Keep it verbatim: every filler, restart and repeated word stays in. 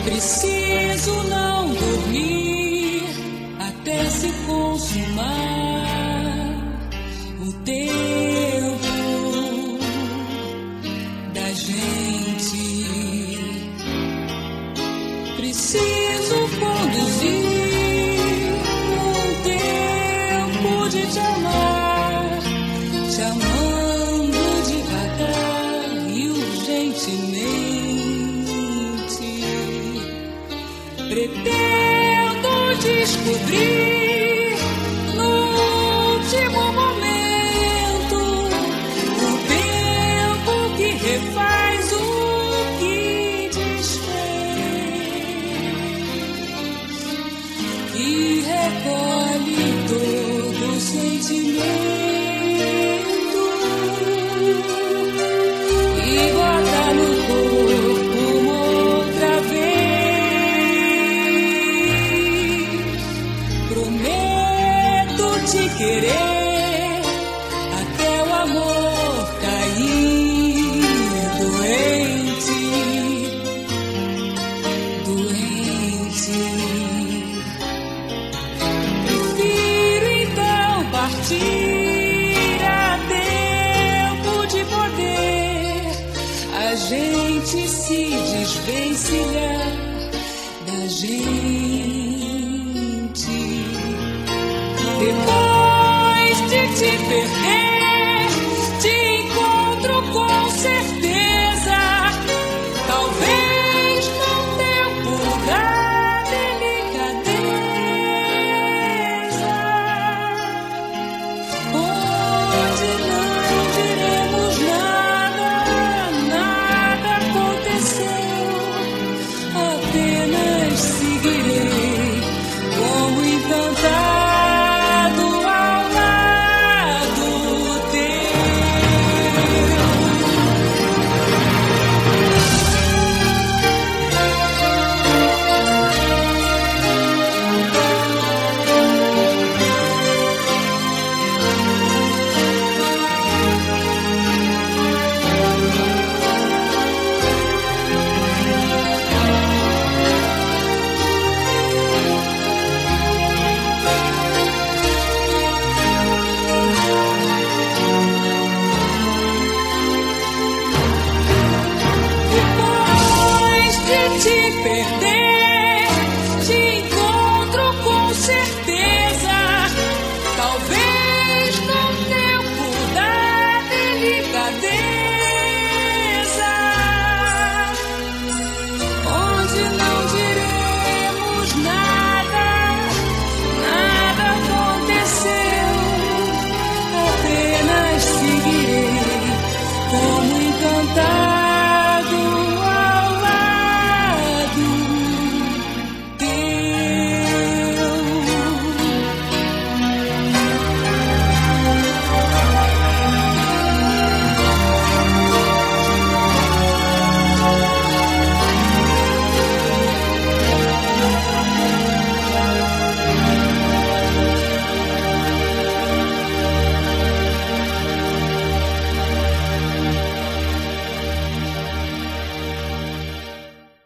Preciso não dormir até se consumar o tempo da gente. Preciso conduzir um tempo de te amar, te amando devagar e urgentemente. Pretendo descobrir no último momento o tempo que refaz o que desfez e recolhe todo o sentimento e guarda no corpo uma outra vez. Prometo te querer até o amor cair doente, doente. Prefiro então partir a tempo de poder a gente se desvencilhar da gente. Depois de te perder, te encontro com certeza, talvez no tempo da delicadeza, onde não diremos nada, nada aconteceu, apenas seguirei como encantado. Te perder, te encontro com certeza.